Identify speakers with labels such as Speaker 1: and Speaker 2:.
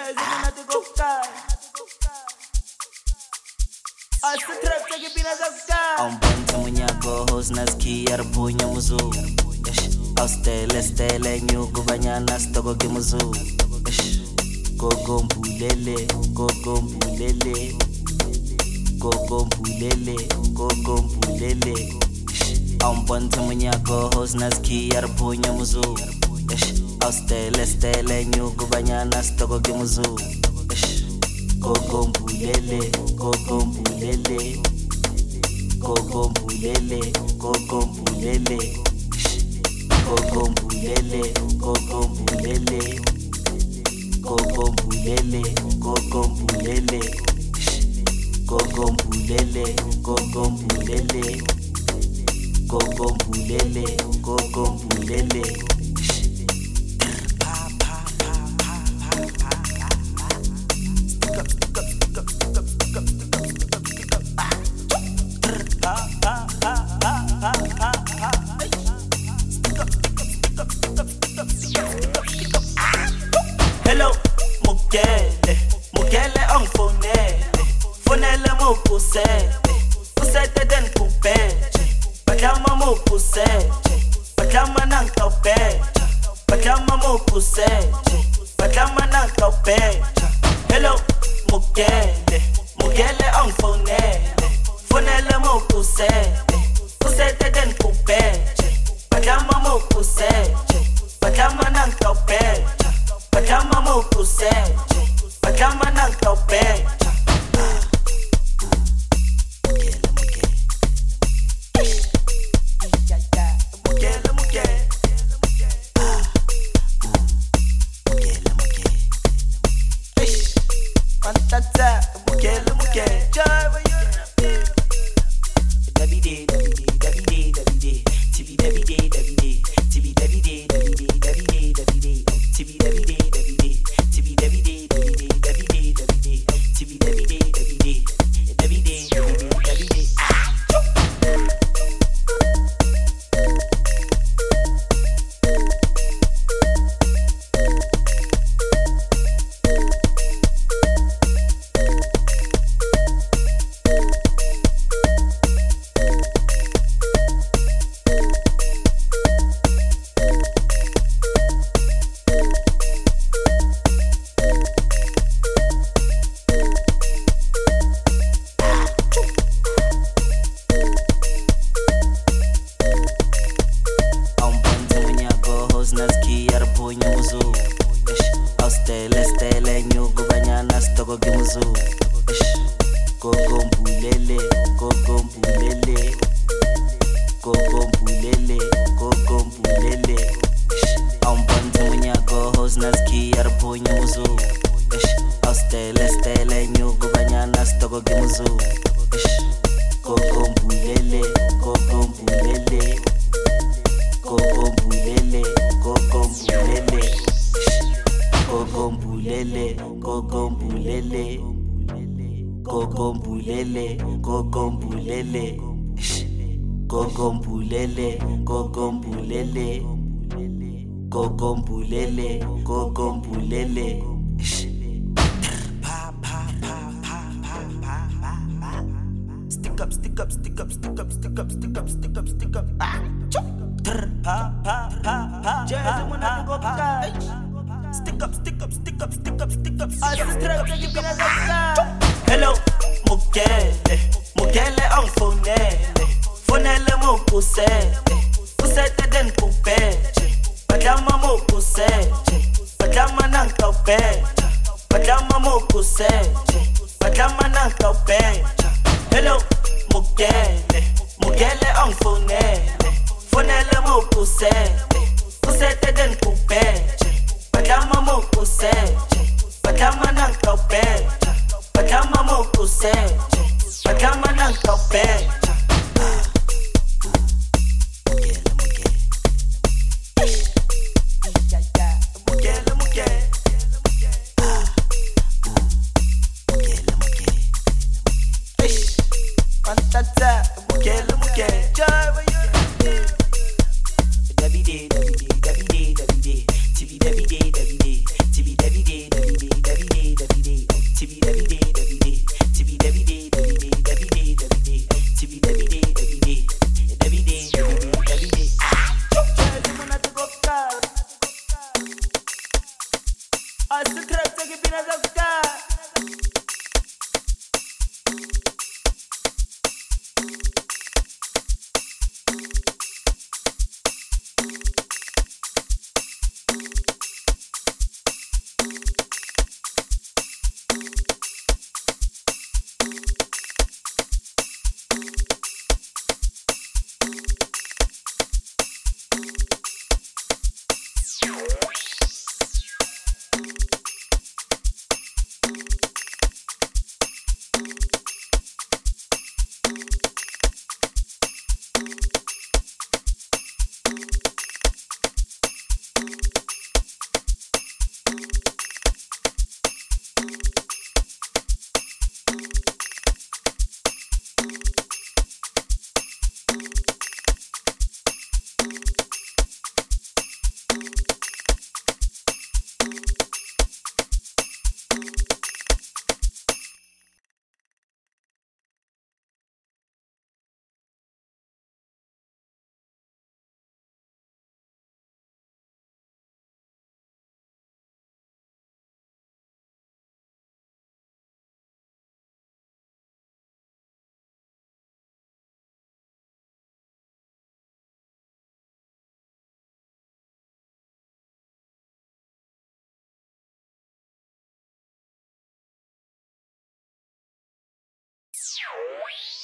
Speaker 1: Aumenta muñeco, hosnaski, arbuña muzu. Austele, nyugu banyana, stoko kimuzu. Kokombulele. Aumenta muñeco, hosnaski, arbuña muzu. Austele, nyugu banyana, stoko kimuzu. Kokombulele. Hello, Mugele fonele mo pusete den kupeche, pajama mo pusete, pajama nang kaupecha, pajama mo pusete, pajama nang kaupecha. Hello, Mugele fonele mo pusete den kupeche, pajama mo pusete, pajama nang kaupecha, pajama mo pusete, pajama nang kaupecha. Austele, nyugu banyana, stoko kimuzu. Kokombulele. Aumbantu muñeco, hosnaski, arbuña muzu. Austele, nyugu banyana, stoko kimuzu. Kokombulele. Stick up. Hello, Mugele fonele mo pusete den kupeche, pajama mo pusete, pajama nang kaupecha, pajama mo pusete, pajama nang kaupecha. Hello, Mugele fonele mo pusete den kupeche, pajama mo pusete, pajama nang kaupecha, pajama mo pusete, pajama nang kaupecha. Davide. Asitrata que pina da ficar.
Speaker 2: You